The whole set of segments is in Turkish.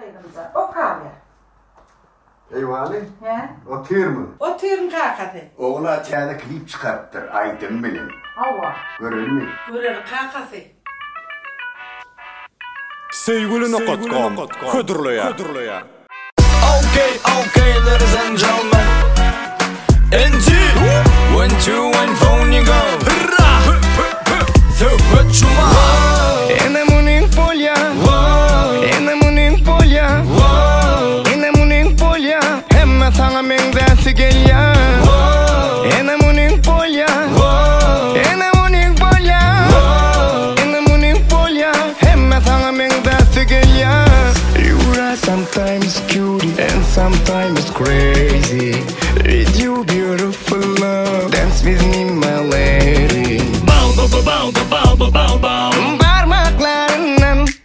kaydımıza. O kahve. Eyvali? He? Otur mu? Oturun kakası. Oğla çayda klip çıkarttır. Aydın bilin. Hava. Görür mü? Görür kakası. Sevgili.com Hıdırlıya. Okay, ladies and gentlemen. NT 1, 2, 1, phone you go. Zıpıçuma. Enemunin polya. Enemunin polya. Enemunin polya. Hemme sana mengdesi gelya. Enemunin polya. Enemunin polya. Enemunin polya. Hemme sana mengdesi gelya. You are sometimes cute and sometimes crazy. With you beautiful love, dance with me my lady. Parmaklarından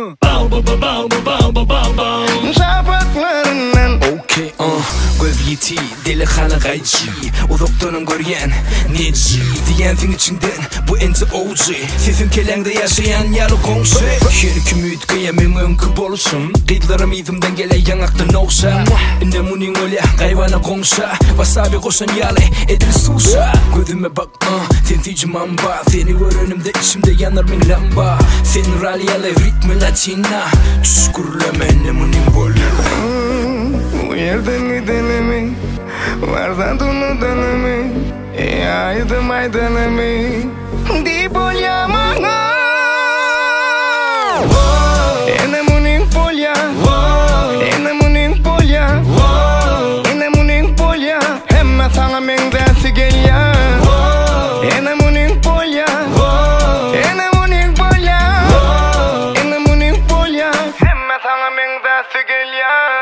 şapaklarından. Okay, Gövgeti, delikanlı gayci. Uzaktanın görgen, neci diyensin içinden. Bu enti OG. Sesin kelengde yaşayan yalı komşu. Şerkim üyüt kıyamin önkü bolsun. Kıytlarım izimden gele yanaktan olsa. Nemunin öyle kayvana komşa. Wasabi koşan yalı edil susa. Gözüme bak, sensici mamba. Seni var önümde içimde yanar min lamba. Sen ralyalı ritmi latina. Çüşkürleme nemunin bolü. Bu yerde mi denemi? Vardan dunu denemi? Aydım aydanemi? Di polya mana? Enemunin polya. Enemunin polya. Enemunin polya. Hemme sana mengdesi gelya. Enemunin polya. Enemunin polya. Enemunin polya. Hemme sana mengdesi gelya.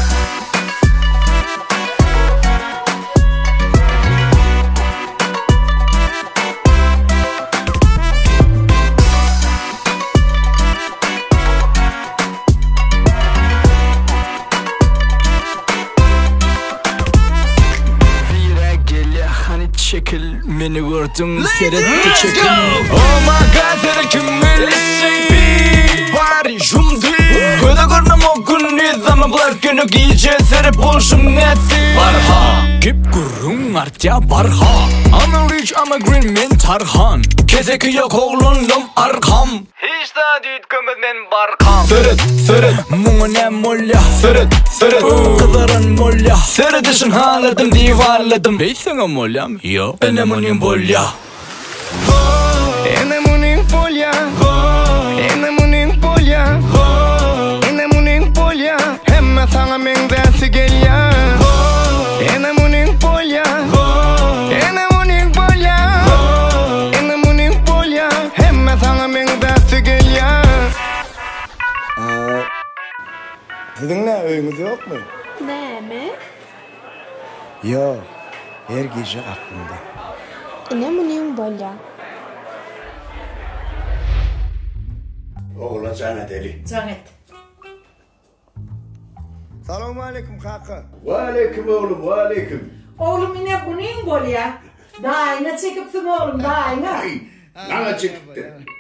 Çekil beni gördün seyretti çekil. Oh my god seni kim bilsin bari jumdi. Göde görmem o günü zaman bular günü giyeceğiz seni buluşum netti. Barha kip gurrun artya barha. I'm rich I'm a green mint tarhan. Kezeki yok oğlunum arkam. Hiç daha değil kömür ben barkam. Sırıt muğun em molya. Sırıt kızaran molya. Sırıdışın haladım divarladım. Beysene molyam yo. Enemunin bolya. Enemunin polya. Enemunin polya. Enemunin polya. Hemme sana mengdesi gelya. Enemunin polya. Enemunin polya. Enemunin polya. Hemme sana mengdesi gelya. Sizin ne öyünüz yok mu? Ne mi? Yok. Her gece aklımda. Enemunin bolya. Oğla sana deli. Canet. Selamun aleyküm kaka. Ve aleyküm oğlum, ve aleyküm. Oğlum yine bu neyin gol ya? Daha yine çekipsin oğlum daha yine. Ay, nana çıktı.